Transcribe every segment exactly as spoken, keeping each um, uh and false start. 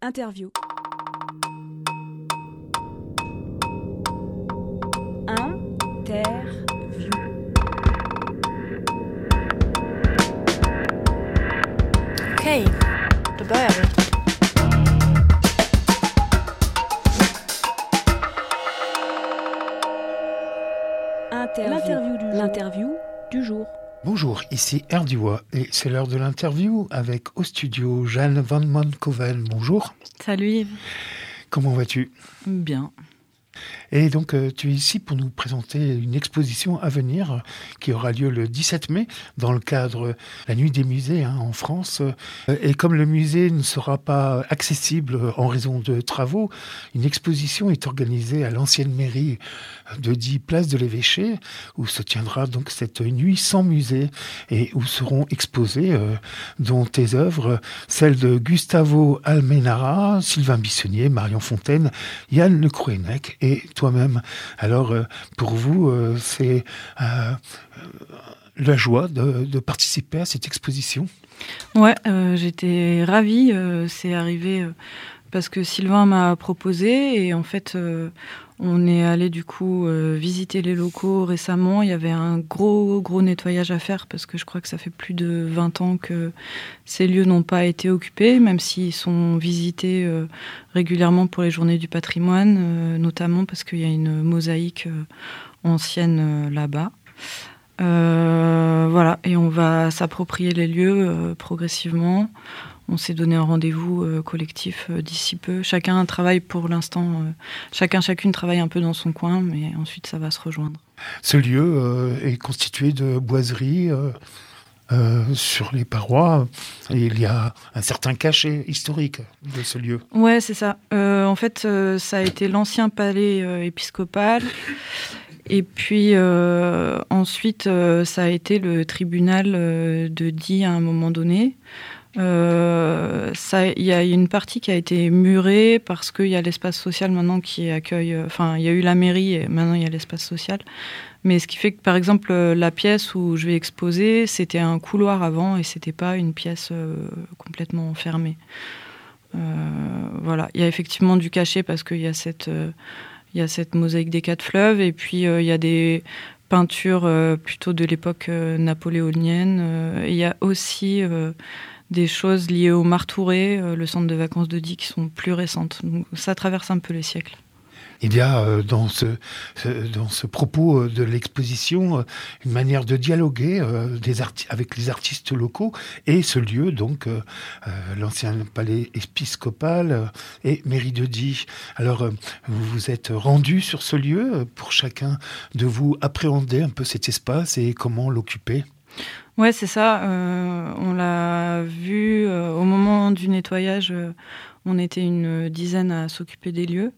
Interview. Interview. Okej, då börjar vi. Interview. L'interview du jour. L'interview du jour. Bonjour, ici Erdiwa et c'est l'heure de l'interview avec au studio Jeanne Van Montkoven. Bonjour. Salut Yves. Comment vas-tu ? Bien. Et donc, euh, tu es ici pour nous présenter une exposition à venir euh, qui aura lieu le dix-sept mai dans le cadre de la Nuit des musées hein, en France. Euh, et comme le musée ne sera pas accessible en raison de travaux, une exposition est organisée à l'ancienne mairie de Die Place de l'Évêché où se tiendra donc cette nuit sans musée et où seront exposées euh, dont tes œuvres, celles de Gustavo Almenara, Sylvain Bissonnier, Marion Fontaine, Yann Le Crouenec et toi-même. Alors, euh, pour vous, euh, c'est euh, la joie de, de participer à cette exposition ? Ouais, euh, j'étais ravie. Euh, c'est arrivé euh, parce que Sylvain m'a proposé et en fait, euh, on est allé du coup euh, visiter les locaux récemment. Il y avait un gros, gros nettoyage à faire parce que je crois que ça fait plus de vingt ans que ces lieux n'ont pas été occupés, même s'ils sont visités euh, régulièrement pour les journées du patrimoine, euh, notamment parce qu'il y a une mosaïque euh, ancienne euh, là-bas. Euh, voilà, et on va s'approprier les lieux euh, progressivement. On s'est donné un rendez-vous euh, collectif euh, d'ici peu. Chacun travaille pour l'instant, euh, chacun, chacune travaille un peu dans son coin, mais ensuite ça va se rejoindre. Ce lieu euh, est constitué de boiseries euh, euh, sur les parois. Et il y a un certain cachet historique de ce lieu. Ouais, c'est ça. Euh, en fait, euh, ça a été l'ancien palais euh, épiscopal. Et puis euh, ensuite, euh, ça a été le tribunal euh, de Die à un moment donné. Euh, ça, il y a une partie qui a été murée parce qu'il y a l'espace social maintenant qui accueille. Enfin, il y a eu la mairie et maintenant il y a l'espace social. Mais ce qui fait que, par exemple, la pièce où je vais exposer, c'était un couloir avant et c'était pas une pièce euh, complètement fermée. Euh, voilà, il y a effectivement du cachet parce qu'il y a cette euh, il y a cette mosaïque des quatre fleuves et puis euh, il y a des peintures euh, plutôt de l'époque euh, napoléonienne. Euh, et il y a aussi euh, des choses liées au Martouré, euh, le centre de vacances de Die, qui sont plus récentes. Donc, ça traverse un peu les siècles. Il y a euh, dans, ce, ce, dans ce propos euh, de l'exposition euh, une manière de dialoguer euh, des arti- avec les artistes locaux et ce lieu, donc euh, euh, l'ancien palais épiscopal euh, et mairie de Die. Alors, euh, vous vous êtes rendu sur ce lieu euh, pour chacun de vous appréhender un peu cet espace et comment l'occuper ? Ouais, c'est ça. Euh, on l'a vu euh, au moment du nettoyage. Euh, on était une dizaine à s'occuper des lieux.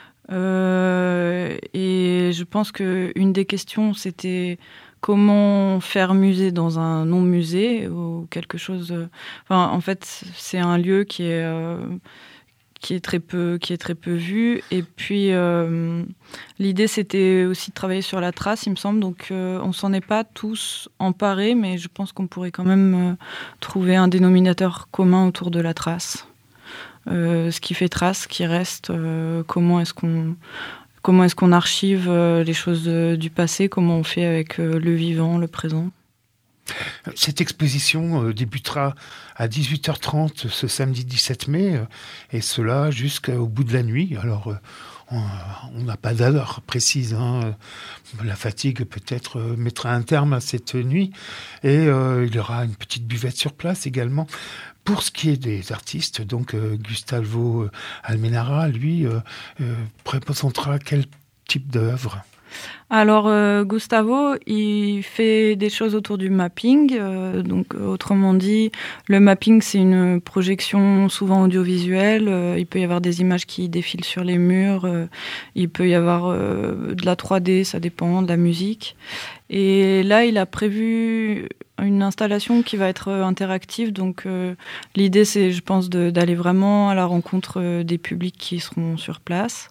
Euh, et je pense qu'une des questions, c'était comment faire musée dans un non-musée ou quelque chose. Euh, enfin, en fait, c'est un lieu qui est euh, qui est très peu qui est très peu vu. Et puis euh, l'idée, c'était aussi de travailler sur la trace, il me semble. Donc, euh, on s'en est pas tous emparés, mais je pense qu'on pourrait quand même euh, trouver un dénominateur commun autour de la trace. Euh, ce qui fait trace, ce qui reste, euh, comment est-ce qu'on, comment est-ce qu'on archive euh, les choses de, du passé, comment on fait avec euh, le vivant, le présent. Cette exposition euh, débutera à dix-huit heures trente ce samedi dix-sept mai, euh, et cela jusqu'au bout de la nuit. Alors, euh, on n'a pas d'heure précise. Hein. La fatigue peut-être euh, mettra un terme à cette nuit, et euh, il y aura une petite buvette sur place également. Pour ce qui est des artistes, donc euh, Gustavo Almenara, lui, euh, euh, représentera quel type d'œuvre ? Alors, euh, Gustavo, il fait des choses autour du mapping. Euh, donc, autrement dit, le mapping, c'est une projection souvent audiovisuelle. Euh, il peut y avoir des images qui défilent sur les murs. Euh, il peut y avoir euh, de la trois D, ça dépend, de la musique. Et là, il a prévu une installation qui va être interactive. Donc, euh, l'idée, c'est, je pense, de, d'aller vraiment à la rencontre des publics qui seront sur place.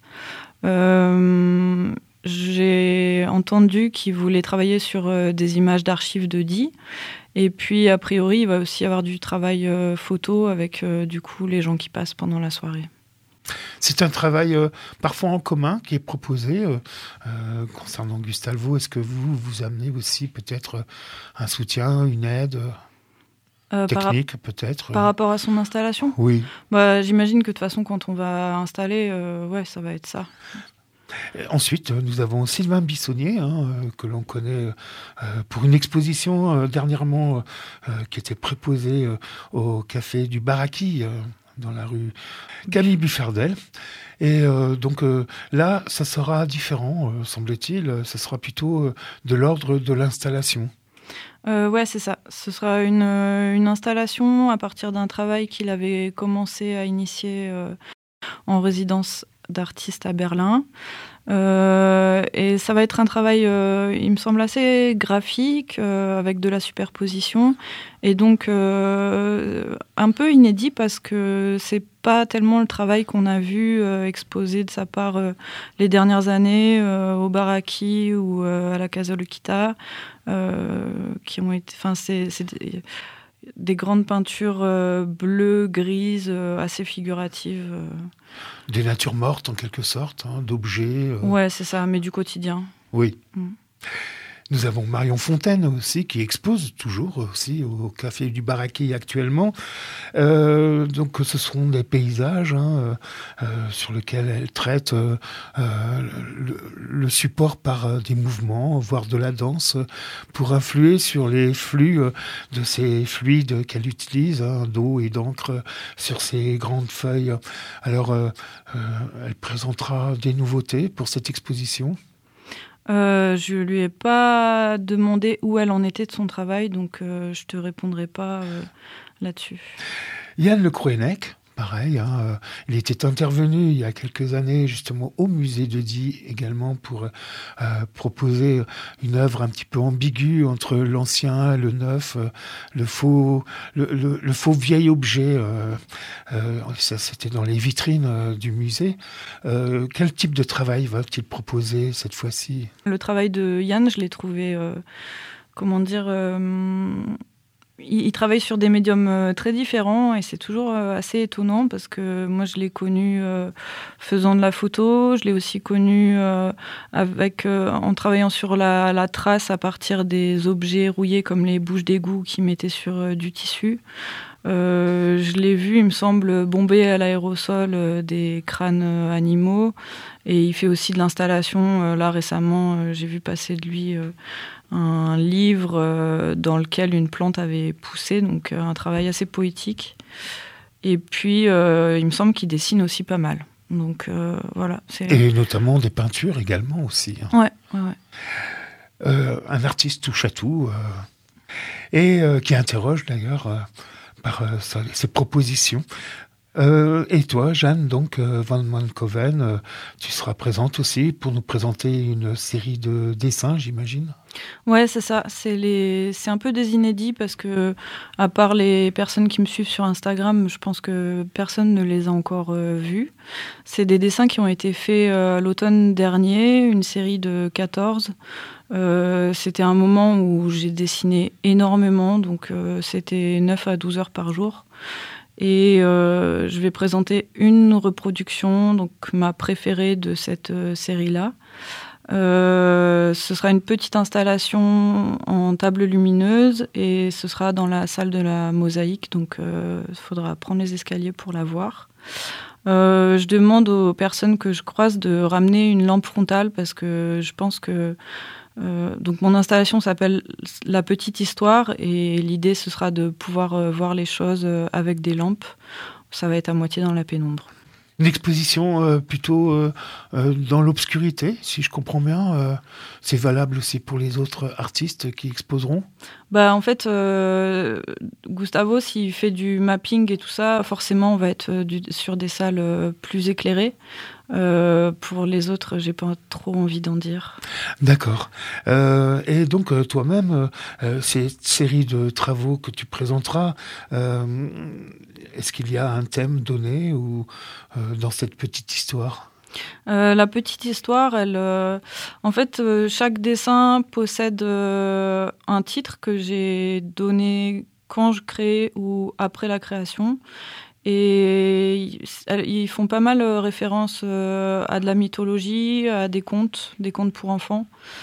Euh, j'ai entendu qu'il voulait travailler sur euh, des images d'archives de Die Et puis, a priori, il va aussi y avoir du travail euh, photo avec, euh, du coup, les gens qui passent pendant la soirée. C'est un travail euh, parfois en commun qui est proposé. Euh, euh, concernant Gustalvo, est-ce que vous, vous amenez aussi peut-être un soutien, une aide euh, technique par, peut-être Par rapport à son installation ? Oui. Bah, j'imagine que de toute façon, quand on va installer, euh, ouais, ça va être ça. Ensuite, nous avons Sylvain Bissonnier, hein, que l'on connaît euh, pour une exposition euh, dernièrement euh, qui était préposée euh, au café du Baraki, euh, dans la rue Camille Buffardel. Et euh, donc euh, là, ça sera différent, euh, semble-t-il. Ça sera plutôt euh, de l'ordre de l'installation. Euh, ouais, c'est ça. Ce sera une, une installation à partir d'un travail qu'il avait commencé à initier euh, en résidence d'artiste à Berlin. Euh, et ça va être un travail, euh, il me semble, assez graphique, euh, avec de la superposition, et donc euh, un peu inédit parce que c'est pas tellement le travail qu'on a vu euh, exposé de sa part euh, les dernières années euh, au Baraki ou euh, à la Casa Luquita, euh, qui ont été, enfin c'est, c'est des, des grandes peintures euh, bleues, grises, euh, assez figuratives. Euh. Des natures mortes, en quelque sorte, hein, d'objets. Euh... Ouais, c'est ça, mais du quotidien. Oui. Mm. Nous avons Marion Fontaine aussi, qui expose toujours aussi au Café du Baraki actuellement. Euh, donc ce sont des paysages hein, euh, sur lesquels elle traite euh, le, le support par euh, des mouvements, voire de la danse, pour influer sur les flux euh, de ces fluides qu'elle utilise, hein, d'eau et d'encre, sur ces grandes feuilles. Alors, euh, euh, elle présentera des nouveautés pour cette exposition. Euh, je lui ai pas demandé où elle en était de son travail, donc euh, je te répondrai pas euh, là-dessus. Yann Le Crouennec, pareil, hein, euh, il était intervenu il y a quelques années justement au musée de Die également pour euh, proposer une œuvre un petit peu ambiguë entre l'ancien, le neuf, euh, le faux, le, le, le faux vieil objet. Euh, euh, ça, c'était dans les vitrines euh, du musée. Euh, quel type de travail va-t-il proposer cette fois-ci ? Le travail de Yann, je l'ai trouvé, euh, comment dire. Euh, Il, il travaille sur des médiums euh, très différents et c'est toujours euh, assez étonnant parce que moi je l'ai connu euh, faisant de la photo, je l'ai aussi connu euh, avec, euh, en travaillant sur la, la trace à partir des objets rouillés comme les bouches d'égout qu'il mettait sur euh, du tissu. Euh, je l'ai vu, il me semble, bomber à l'aérosol euh, des crânes euh, animaux et il fait aussi de l'installation. Euh, là récemment, euh, j'ai vu passer de lui euh, un livre euh, dans lequel une plante avait poussé, donc euh, un travail assez poétique. Et puis, euh, il me semble qu'il dessine aussi pas mal. Donc euh, voilà. C'est... Et notamment des peintures également aussi. Hein. Ouais, ouais, ouais. Euh, un artiste touche à tout euh, et euh, qui interroge d'ailleurs euh, par euh, sa, ses propositions. Euh, et toi, Jeanne, donc euh, Van Mankhoven, euh, tu seras présente aussi pour nous présenter une série de dessins, j'imagine. Ouais, c'est ça. C'est les, c'est un peu des inédits parce que, à part les personnes qui me suivent sur Instagram, je pense que personne ne les a encore euh, vus. C'est des dessins qui ont été faits euh, l'automne dernier, une série de quatorze. Euh, c'était un moment où j'ai dessiné énormément, donc euh, c'était neuf à douze heures par jour. Et euh, je vais présenter une reproduction, donc ma préférée de cette euh, série-là. Euh, ce sera une petite installation en table lumineuse et ce sera dans la salle de la mosaïque, donc il euh, faudra prendre les escaliers pour la voir. Euh, je demande aux personnes que je croise de ramener une lampe frontale parce que je pense que Euh, donc mon installation s'appelle La Petite Histoire et l'idée ce sera de pouvoir euh, voir les choses euh, avec des lampes. Ça va être à moitié dans la pénombre. Une exposition euh, plutôt euh, euh, dans l'obscurité, si je comprends bien. Euh, c'est valable aussi pour les autres artistes qui exposeront. Bah en fait, euh, Gustavo, s'il fait du mapping et tout ça, forcément on va être euh, du, sur des salles euh, plus éclairées. Euh, pour les autres, j'ai pas trop envie d'en dire. D'accord. Euh, et donc euh, toi-même, euh, cette série de travaux que tu présenteras, euh, est-ce qu'il y a un thème donné ou euh, dans cette petite histoire ? Euh, la petite histoire, elle, euh, en fait, euh, chaque dessin possède euh, un titre que j'ai donné quand je crée ou après la création. Et ils font pas mal référence euh, à de la mythologie, à des contes, des contes pour enfants.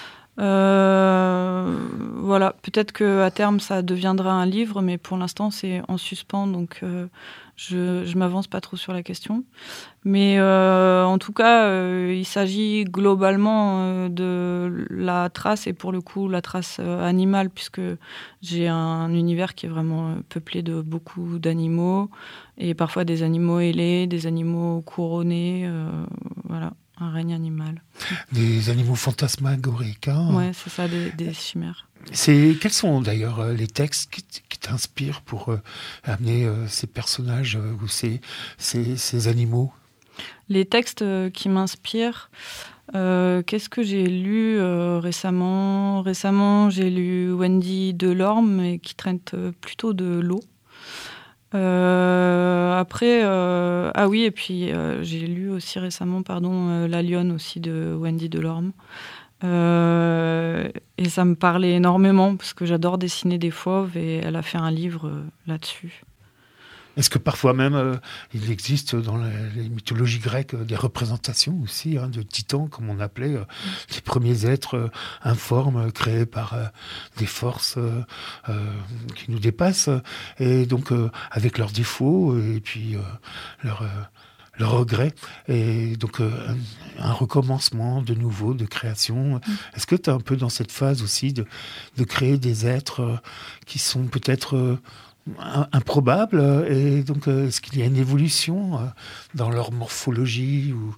Euh, voilà, peut-être qu'à terme ça deviendra un livre, mais pour l'instant c'est en suspens, donc euh, je, je m'avance pas trop sur la question. Mais euh, en tout cas, euh, il s'agit globalement euh, de la trace, et pour le coup la trace euh, animale, puisque j'ai un univers qui est vraiment euh, peuplé de beaucoup d'animaux, et parfois des animaux ailés, des animaux couronnés, euh, voilà. Un règne animal. Des animaux fantasmagoriques. Hein. Ouais, c'est ça, des, des chimères. C'est, quels sont d'ailleurs les textes qui, qui t'inspirent pour euh, amener euh, ces personnages euh, ou ces, ces, ces animaux ? Les textes euh, qui m'inspirent, euh, qu'est-ce que j'ai lu euh, récemment ? Récemment, j'ai lu Wendy Delorme, qui traite plutôt de l'eau. Euh, après, euh, ah oui, et puis euh, j'ai lu aussi récemment, pardon, euh, La Lionne aussi de Wendy Delorme. Euh, et ça me parlait énormément parce que j'adore dessiner des fauves, et elle a fait un livre euh, là-dessus. Est-ce que parfois même, euh, il existe dans les, les mythologies grecques euh, des représentations aussi hein, de titans, comme on appelait, euh, les premiers êtres euh, informes euh, créés par euh, des forces euh, euh, qui nous dépassent, et donc euh, avec leurs défauts et puis euh, leurs euh, leurs regrets, et donc euh, un, un recommencement de nouveau, de création. Mmh. Est-ce que tu es un peu dans cette phase aussi de, de créer des êtres euh, qui sont peut-être... Euh, improbable, et donc euh, est-ce qu'il y a une évolution euh, dans leur morphologie ou...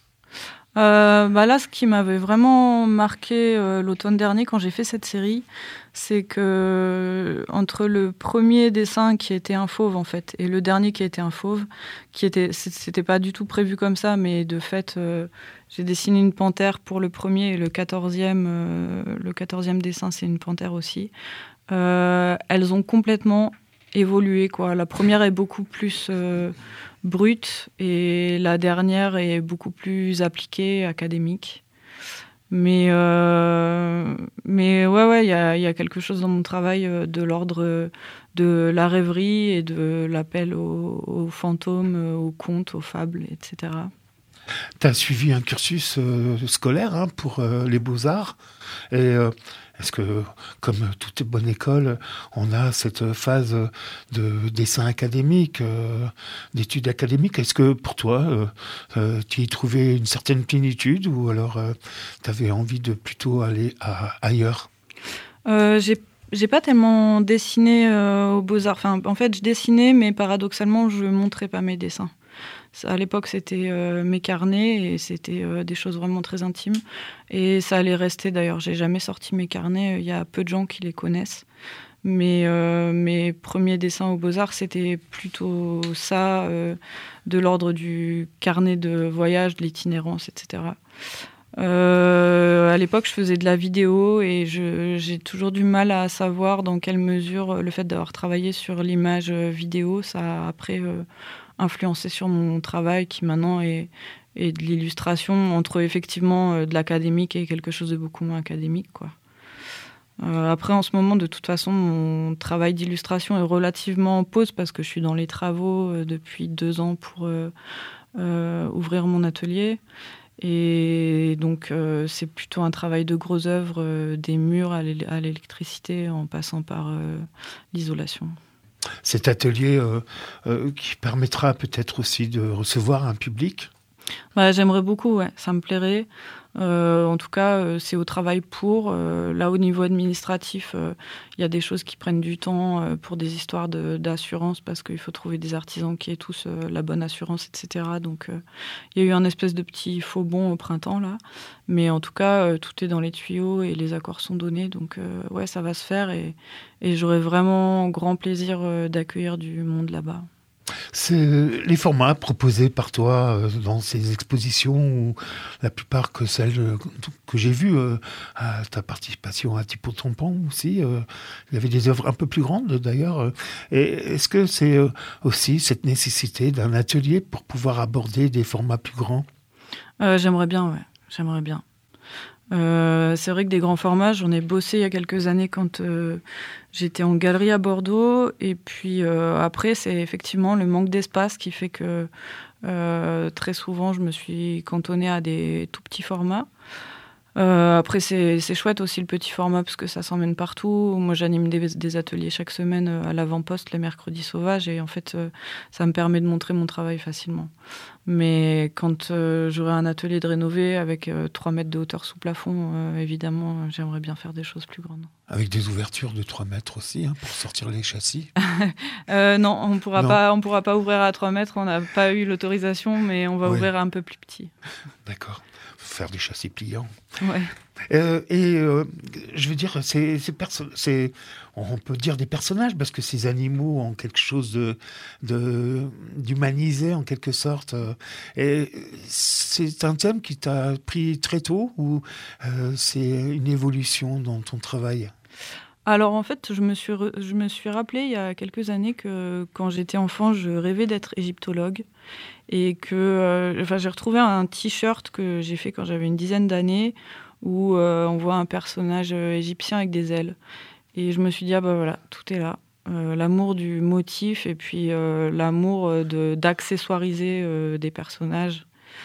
euh, bah là, ce qui m'avait vraiment marqué euh, l'automne dernier quand j'ai fait cette série, c'est que entre le premier dessin qui était un fauve en fait et le dernier qui était un fauve, qui était, c'était pas du tout prévu comme ça, mais de fait euh, j'ai dessiné une panthère pour le premier, et le quatorzième, euh, le quatorzième dessin c'est une panthère aussi. Euh, elles ont complètement évolué, quoi. La première est beaucoup plus euh, brute, et la dernière est beaucoup plus appliquée, académique. Mais, euh, mais ouais, ouais, il y a, y a quelque chose dans mon travail euh, de l'ordre de la rêverie et de l'appel aux, aux fantômes, aux contes, aux fables, et cetera. Tu as suivi un cursus euh, scolaire hein, pour euh, les beaux-arts, et euh, est-ce que, comme toute bonne école, on a cette phase de dessin académique, euh, d'études académiques ? Est-ce que pour toi, euh, euh, tu y trouvais une certaine plénitude, ou alors euh, tu avais envie de plutôt aller à, ailleurs ? euh, j'ai, j'ai pas tellement dessiné euh, aux Beaux-Arts. Enfin, en fait, je dessinais, mais paradoxalement, je montrais pas mes dessins. À l'époque, c'était euh, mes carnets, et c'était euh, des choses vraiment très intimes. Et ça allait rester, d'ailleurs. J'ai jamais sorti mes carnets. Il y a peu de gens qui les connaissent. Mais euh, mes premiers dessins aux Beaux-Arts, c'était plutôt ça, euh, de l'ordre du carnet de voyage, de l'itinérance, et cetera. Euh, à l'époque, je faisais de la vidéo, et je, j'ai toujours du mal à savoir dans quelle mesure le fait d'avoir travaillé sur l'image vidéo, ça a après... Euh, influencé sur mon travail qui maintenant est, est de l'illustration, entre effectivement euh, de l'académique et quelque chose de beaucoup moins académique, quoi. Euh, après, en ce moment, de toute façon, mon travail d'illustration est relativement en pause parce que je suis dans les travaux euh, depuis deux ans pour euh, euh, ouvrir mon atelier. Et donc, euh, c'est plutôt un travail de gros œuvre, euh, des murs à, l'é- à l'électricité en passant par euh, l'isolation. Cet atelier euh, euh, qui permettra peut-être aussi de recevoir un public ? Bah, j'aimerais beaucoup, ouais, ça me plairait. Euh, en tout cas, euh, c'est au travail pour. Euh, là, au niveau administratif, il euh, y a des choses qui prennent du temps euh, pour des histoires de, d'assurance, parce qu'il faut trouver des artisans qui aient tous euh, la bonne assurance, et cetera. Donc, il euh, y a eu un espèce de petit faux bond au printemps, là. Mais en tout cas, euh, tout est dans les tuyaux et les accords sont donnés. Donc, euh, ouais, ça va se faire, et, et j'aurai vraiment grand plaisir euh, d'accueillir du monde là-bas. C'est les formats proposés par toi euh, dans ces expositions, ou la plupart que celles euh, que j'ai vues, euh, à ta participation à Tipo Tampon aussi, euh, il y avait des œuvres un peu plus grandes d'ailleurs. Et est-ce que c'est euh, aussi cette nécessité d'un atelier pour pouvoir aborder des formats plus grands ? euh, J'aimerais bien, ouais. J'aimerais bien. Euh, c'est vrai que des grands formats, j'en ai bossé il y a quelques années quand euh, j'étais en galerie à Bordeaux. Et puis euh, après, c'est effectivement le manque d'espace qui fait que euh, très souvent, je me suis cantonnée à des tout petits formats. Euh, après, c'est, c'est chouette aussi le petit format parce que ça s'emmène partout. Moi, j'anime des, des ateliers chaque semaine à l'avant-poste les mercredis sauvages et en fait, euh, ça me permet de montrer mon travail facilement. Mais quand euh, j'aurai un atelier de rénové avec euh, trois mètres de hauteur sous plafond, euh, évidemment, j'aimerais bien faire des choses plus grandes. Avec des ouvertures de trois mètres aussi, hein, pour sortir les châssis. euh, Non, on pourra non. pas, on pourra pas ouvrir à trois mètres, on n'a pas eu l'autorisation, mais on va oui. ouvrir un peu plus petit. D'accord. Faire des châssis pliants. Ouais. Euh, et euh, je veux dire, c'est, c'est, perso- c'est, on peut dire des personnages parce que ces animaux ont quelque chose de, de d'humanisé en quelque sorte. Et c'est un thème qui t'a pris très tôt ou euh, c'est une évolution dans ton travail? Alors en fait, je me suis re- je me suis rappelé il y a quelques années que quand j'étais enfant, je rêvais d'être égyptologue et que euh, enfin j'ai retrouvé un t-shirt que j'ai fait quand j'avais une dizaine d'années où euh, on voit un personnage égyptien avec des ailes et je me suis dit ah bah voilà, tout est là. Euh, l'amour du motif et puis euh, l'amour de d'accessoiriser euh, des personnages.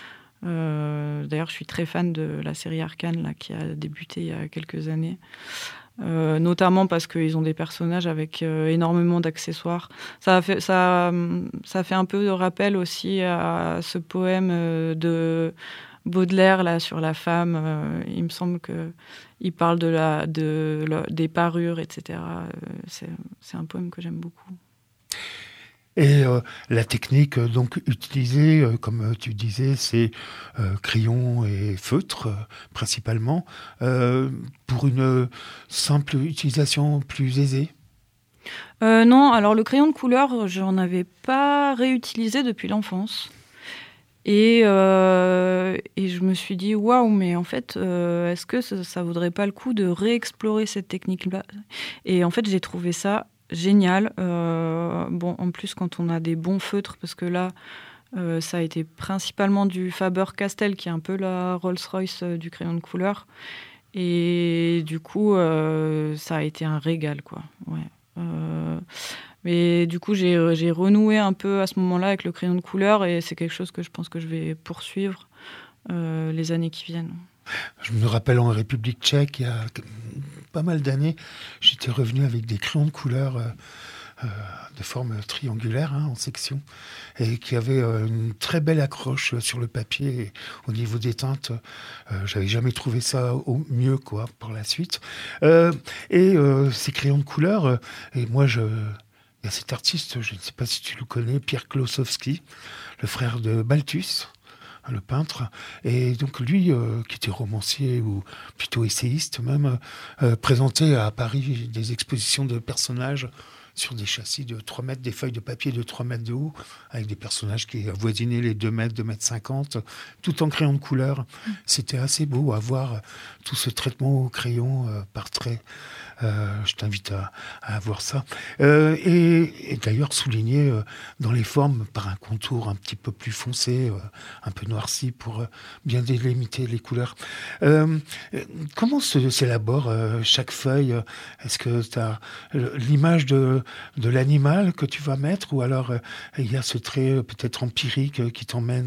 Euh, d'ailleurs, je suis très fan de la série Arcane là qui a débuté il y a quelques années. Euh, notamment parce qu'ils ont des personnages avec euh, énormément d'accessoires. Ça a fait, ça, ça fait un peu de rappel aussi à ce poème euh, de Baudelaire là, sur la femme. Euh, il me semble qu'il parle de la, de, la, des parures, et cetera. Euh, c'est, c'est un poème que j'aime beaucoup. Et euh, la technique euh, donc utilisée, euh, comme tu disais, c'est euh, crayon et feutre euh, principalement, euh, pour une simple utilisation plus aisée. Euh, non, alors le crayon de couleur, je n'en avais pas réutilisé depuis l'enfance. Et, euh, et je me suis dit, waouh, mais en fait, euh, est-ce que ça, ça vaudrait pas le coup de réexplorer cette technique-là ? Et en fait, j'ai trouvé ça génial. Euh, bon, en plus, quand on a des bons feutres, parce que là, euh, ça a été principalement du Faber-Castell, qui est un peu la Rolls-Royce du crayon de couleur. Et du coup, euh, ça a été un régal, quoi. Ouais. Euh, mais du coup, j'ai, j'ai renoué un peu à ce moment-là avec le crayon de couleur et c'est quelque chose que je pense que je vais poursuivre euh, les années qui viennent. Je me rappelle en République tchèque, il y a pas mal d'années, j'étais revenu avec des crayons de couleur euh, euh, de forme triangulaire, hein, en section, et qui avaient euh, une très belle accroche sur le papier. Et au niveau des teintes, euh, j'avais jamais trouvé ça au mieux, quoi, par la suite. Euh, et euh, ces crayons de couleur, euh, et moi, je... il y a cet artiste, je ne sais pas si tu le connais, Pierre Klossowski, le frère de Balthus, le peintre, et donc lui, euh, qui était romancier ou plutôt essayiste même, euh, présentait à Paris des expositions de personnages sur des châssis de trois mètres, des feuilles de papier de trois mètres de haut, avec des personnages qui avoisinaient les deux mètres, deux mètres cinquante, tout en crayon de couleur. Mmh. C'était assez beau à voir tout ce traitement au crayon euh, par trait. Euh, je t'invite à, à voir ça. Euh, et, et d'ailleurs souligné euh, dans les formes par un contour un petit peu plus foncé, euh, un peu noirci pour euh, bien délimiter les couleurs. Euh, comment se, s'élabore euh, chaque feuille ? Est-ce que tu as l'image de, de l'animal que tu vas mettre ou alors euh, il y a ce trait euh, peut-être empirique euh, qui t'emmène ?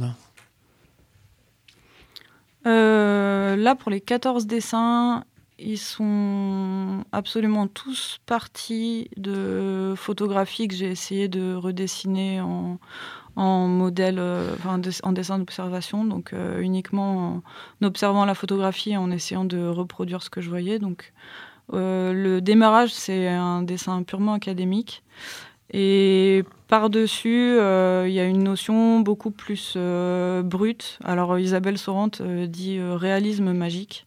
euh, Là, pour les quatorze dessins, ils sont absolument tous partis de photographies que j'ai essayé de redessiner en, en modèle, euh, enfin, en dessin d'observation, donc euh, uniquement en observant la photographie et en essayant de reproduire ce que je voyais. Donc, euh, le démarrage, c'est un dessin purement académique. Et par-dessus, il euh, y a une notion beaucoup plus euh, brute. Alors, Isabelle Sorante euh, dit euh, réalisme magique.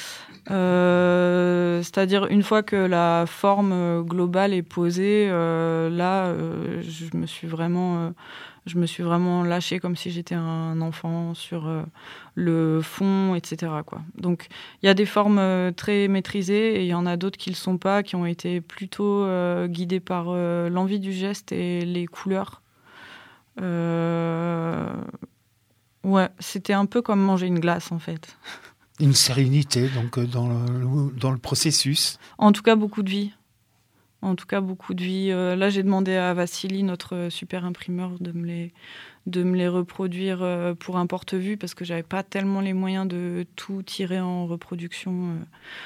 Euh, c'est-à-dire une fois que la forme globale est posée, euh, là, euh, je me suis vraiment, euh, je me suis vraiment lâchée comme si j'étais un enfant sur euh, le fond, et cetera, quoi. Donc, il y a des formes euh, très maîtrisées et il y en a d'autres qui ne le sont pas, qui ont été plutôt euh, guidées par euh, l'envie du geste et les couleurs. Euh... Ouais, c'était un peu comme manger une glace, en fait. Une sérénité, donc, dans le, dans le processus. En tout cas, beaucoup de vie. En tout cas, beaucoup de vie. Euh, là, j'ai demandé à Vassili, notre super imprimeur, de me les, de me les reproduire euh, pour un porte-vue, parce que j'avais pas tellement les moyens de tout tirer en reproduction euh,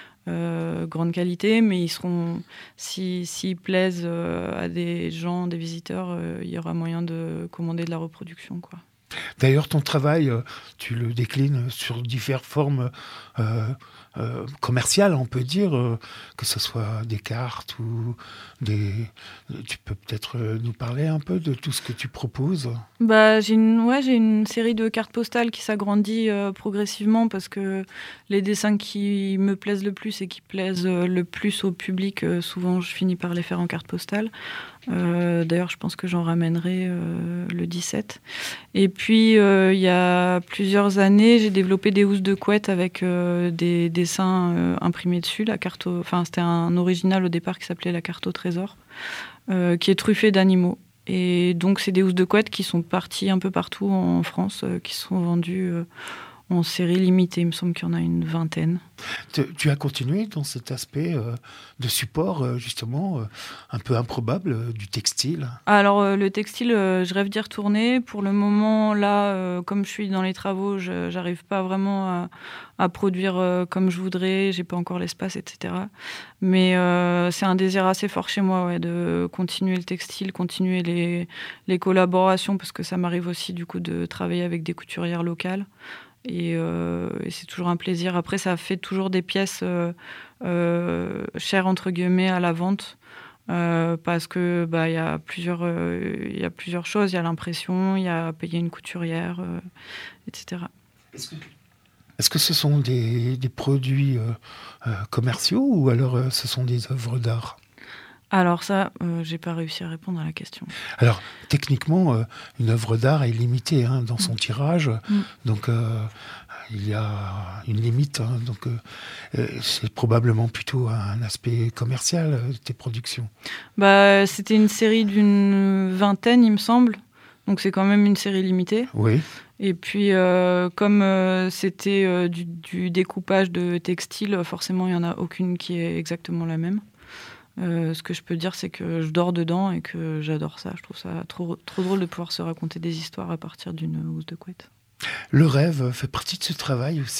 euh, grande qualité, mais ils seront, si, s'ils plaisent euh, à des gens, des visiteurs, euh, il y aura moyen de commander de la reproduction, quoi. D'ailleurs, ton travail, tu le déclines sur diverses formes euh, euh, commerciales, on peut dire, euh, que ce soit des cartes ou des... Tu peux peut-être nous parler un peu de tout ce que tu proposes ? Bah, j'ai une, ouais, j'ai une série de cartes postales qui s'agrandit euh, progressivement, parce que les dessins qui me plaisent le plus et qui plaisent le plus au public, euh, souvent je finis par les faire en carte postale. Euh, d'ailleurs, je pense que j'en ramènerai euh, le dix-sept. Et puis, euh, il y a plusieurs années, j'ai développé des housses de couette avec euh, des dessins euh, imprimés dessus. La carte au... Enfin, c'était un original au départ qui s'appelait la carte au trésor, euh, qui est truffé d'animaux. Et donc, c'est des housses de couette qui sont parties un peu partout en France, euh, qui sont vendues euh, en série limitée. Il me semble qu'il y en a une vingtaine. Tu, tu as continué dans cet aspect euh, de support, euh, justement, euh, un peu improbable, euh, du textile ? Alors, euh, le textile, euh, je rêve d'y retourner. Pour le moment, là, euh, comme je suis dans les travaux, je n'arrive pas vraiment à, à produire euh, comme je voudrais. J'ai pas encore l'espace, et cetera. Mais euh, c'est un désir assez fort chez moi, ouais, de continuer le textile, continuer les, les collaborations, parce que ça m'arrive aussi, du coup, de travailler avec des couturières locales. Et, euh, et c'est toujours un plaisir. Après, ça fait toujours des pièces euh, euh, chères, entre guillemets, à la vente, euh, parce que bah, y a plusieurs, euh, y a plusieurs choses. Il y a l'impression, il y a payer une couturière, euh, et cetera. Est-ce que, est-ce que ce sont des, des produits euh, euh, commerciaux, ou alors euh, ce sont des œuvres d'art ? Alors ça, euh, j'ai pas réussi à répondre à la question. Alors, techniquement, euh, une œuvre d'art est limitée hein, dans son mmh. tirage. Mmh. Donc, euh, il y a une limite. Hein, donc, euh, c'est probablement plutôt un aspect commercial, euh, tes productions. Bah, c'était une série d'une vingtaine, il me semble. Donc, c'est quand même une série limitée. Oui. Et puis, euh, comme euh, c'était euh, du, du découpage de textile, forcément, il n'y en a aucune qui est exactement la même. Euh, ce que je peux dire, c'est que je dors dedans et que j'adore ça. Je trouve ça trop, trop drôle de pouvoir se raconter des histoires à partir d'une housse de couette. Le rêve fait partie de ce travail aussi ?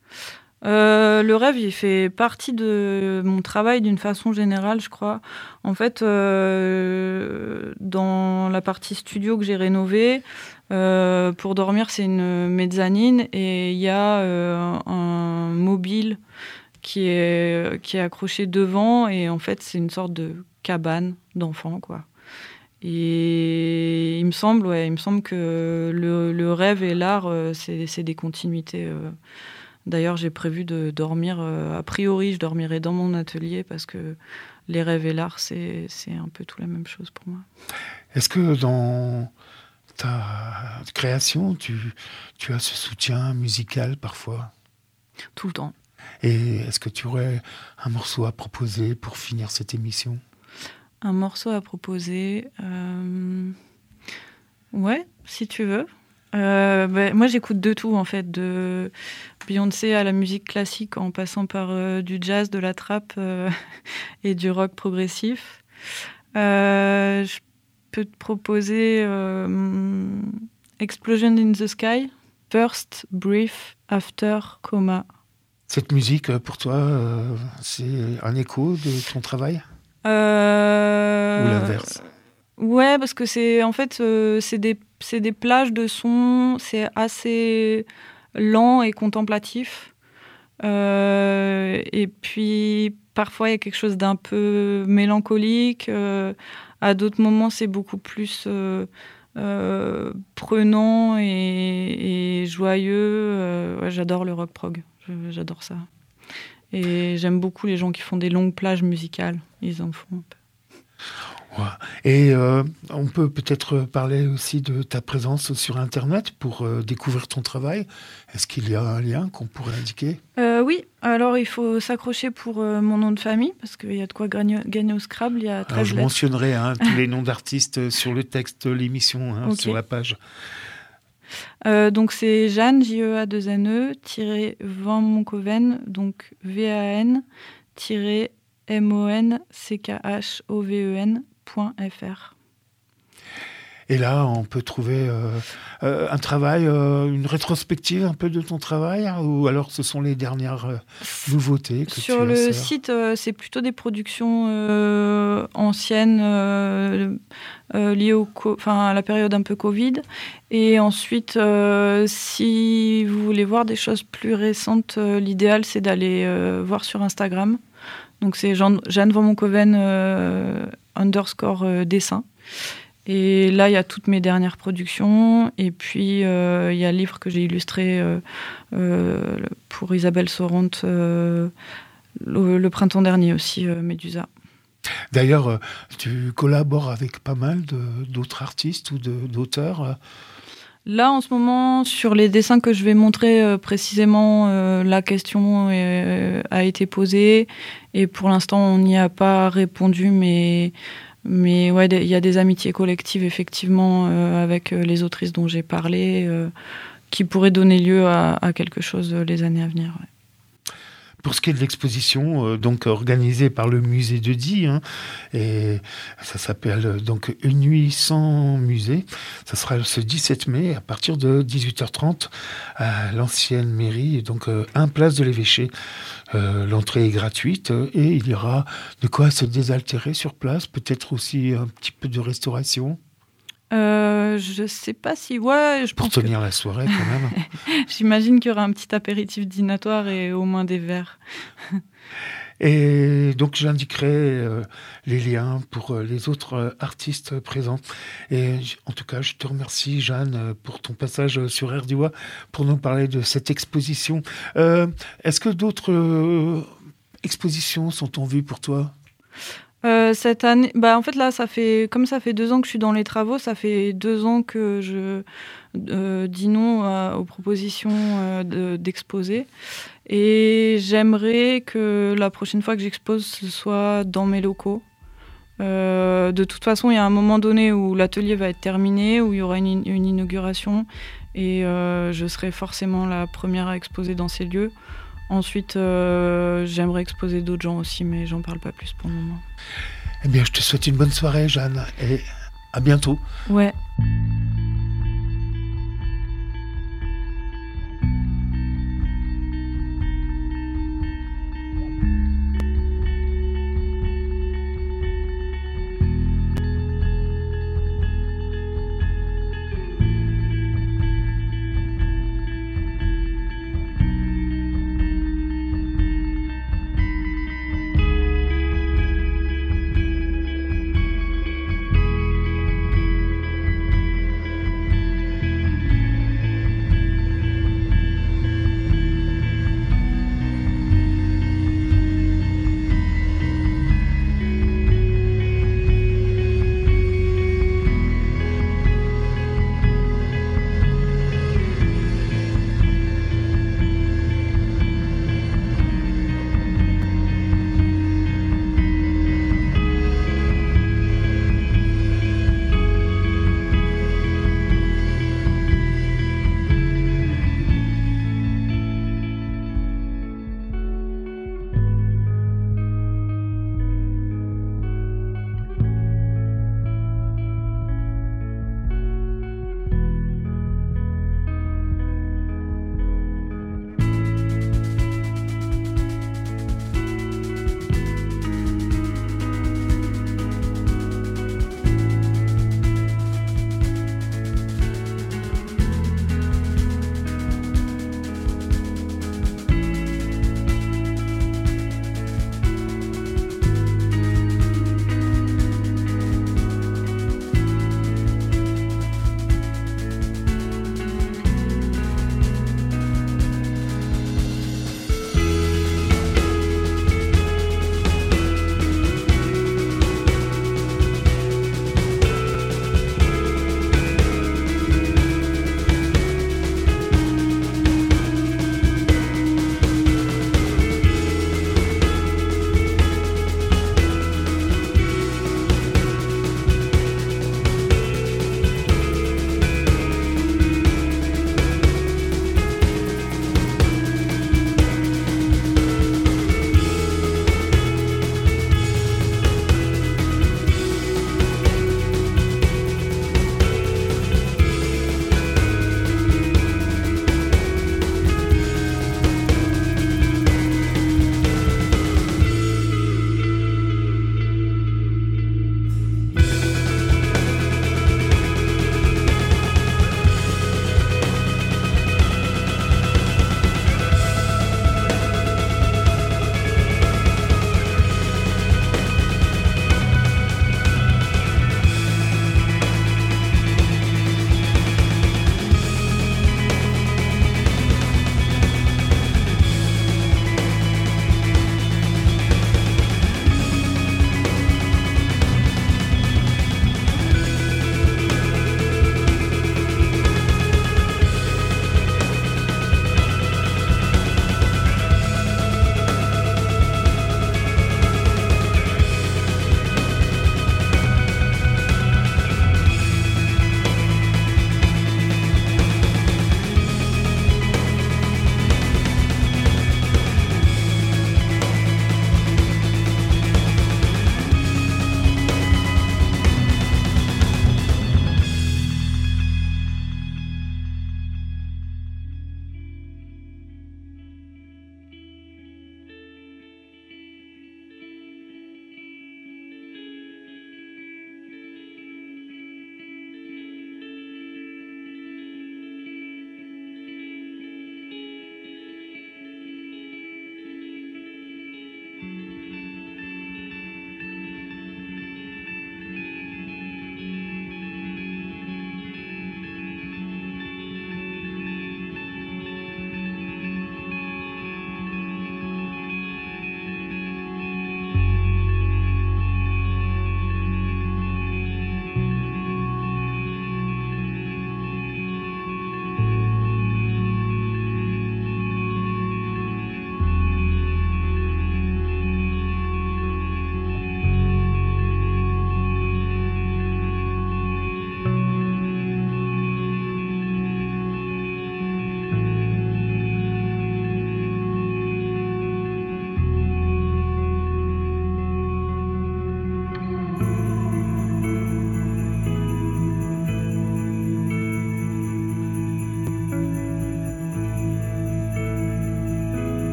euh, Le rêve, il fait partie de mon travail d'une façon générale, je crois. En fait, euh, dans la partie studio que j'ai rénovée, euh, pour dormir, c'est une mezzanine et il y a euh, un mobile qui est, qui est accroché devant, et en fait c'est une sorte de cabane d'enfant, quoi. Et il me semble, ouais, il me semble que le, le rêve et l'art, c'est, c'est des continuités. Euh. D'ailleurs, j'ai prévu de dormir, euh, a priori je dormirai dans mon atelier, parce que les rêves et l'art, c'est, c'est un peu tout la même chose pour moi. Est-ce que dans ta création, tu, tu as ce soutien musical parfois ? Tout le temps. Et est-ce que tu aurais un morceau à proposer pour finir cette émission ? Un morceau à proposer euh... Ouais, si tu veux. Euh, bah, moi, j'écoute de tout, en fait. De Beyoncé à la musique classique, en passant par euh, du jazz, de la trap euh, et du rock progressif. Euh, je peux te proposer euh, Explosion in the Sky, First Brief After Coma. Cette musique, pour toi, euh, c'est un écho de ton travail ? euh... Ou l'inverse ? Ouais, parce que c'est en fait euh, c'est des c'est des plages de sons, c'est assez lent et contemplatif. Euh, et puis parfois il y a quelque chose d'un peu mélancolique. Euh, à d'autres moments, c'est beaucoup plus euh, euh, prenant et, et joyeux. Euh, ouais, j'adore le rock prog. J'adore ça. Et j'aime beaucoup les gens qui font des longues plages musicales. Ils en font un peu. Ouais. Et euh, on peut peut-être parler aussi de ta présence sur Internet pour euh, découvrir ton travail. Est-ce qu'il y a un lien qu'on pourrait indiquer ? euh, Oui. Alors, il faut s'accrocher pour euh, mon nom de famille, parce qu'il y a de quoi gagner, gagner au Scrabble. Il y a treize Alors, je lettres. mentionnerai hein, tous les noms d'artistes sur le texte de l'émission, hein, okay. sur la page. Euh, donc c'est Jeanne, J E A deux N E, tiré Van Monkoven, donc V A N, tiré M O N C K H O V E N point F R. Et là, on peut trouver euh, euh, un travail, euh, une rétrospective un peu de ton travail, hein, ou alors ce sont les dernières euh, nouveautés que Sur tu le insères. site, euh, c'est plutôt des productions euh, anciennes euh, euh, liées au co- à la période un peu Covid. Et ensuite, euh, si vous voulez voir des choses plus récentes, euh, l'idéal, c'est d'aller euh, voir sur Instagram. Donc c'est Jeanne, Jeanne Van Monkoven euh, underscore euh, dessin. Et là, il y a toutes mes dernières productions. Et puis, euh, il y a le livre que j'ai illustré euh, euh, pour Isabelle Soront euh, le, le printemps dernier aussi, euh, Médusa. D'ailleurs, euh, tu collabores avec pas mal de, d'autres artistes ou de, d'auteurs. euh. Là, en ce moment, sur les dessins que je vais montrer euh, précisément, euh, la question est, a été posée. Et pour l'instant, on n'y a pas répondu, mais... Mais ouais, il y a des amitiés collectives, effectivement, euh, avec les autrices dont j'ai parlé, euh, qui pourraient donner lieu à, à quelque chose les années à venir. Ouais. Pour ce qui est de l'exposition, euh, donc organisée par le musée de Die, hein, et ça s'appelle euh, donc Une nuit sans musée. Ça sera ce dix-sept mai à partir de dix-huit heures trente à l'ancienne mairie, donc euh, un place de l'Évêché. Euh, l'entrée est gratuite euh, et il y aura de quoi se désaltérer sur place, peut-être aussi un petit peu de restauration. Euh, je sais pas si... Ouais, je Pour pense tenir que... la soirée quand même. J'imagine qu'il y aura un petit apéritif dînatoire et au moins des verres. Et donc j'indiquerai euh, les liens pour euh, les autres euh, artistes présents. Et j- en tout cas, je te remercie, Jeanne, euh, pour ton passage euh, sur Air du Oie pour nous parler de cette exposition. Euh, est-ce que d'autres euh, expositions sont en vue pour toi ? Euh, cette année, bah en fait là, ça fait comme ça fait deux ans que je suis dans les travaux, ça fait deux ans que je euh, dis non à, aux propositions euh, de, d'exposer. Et j'aimerais que la prochaine fois que j'expose, ce soit dans mes locaux. Euh, de toute façon, il y a un moment donné où l'atelier va être terminé, où il y aura une, une inauguration, et euh, je serai forcément la première à exposer dans ces lieux. Ensuite, euh, j'aimerais exposer d'autres gens aussi, mais j'en parle pas plus pour le moment. Eh bien, je te souhaite une bonne soirée, Jeanne, et à bientôt. Ouais.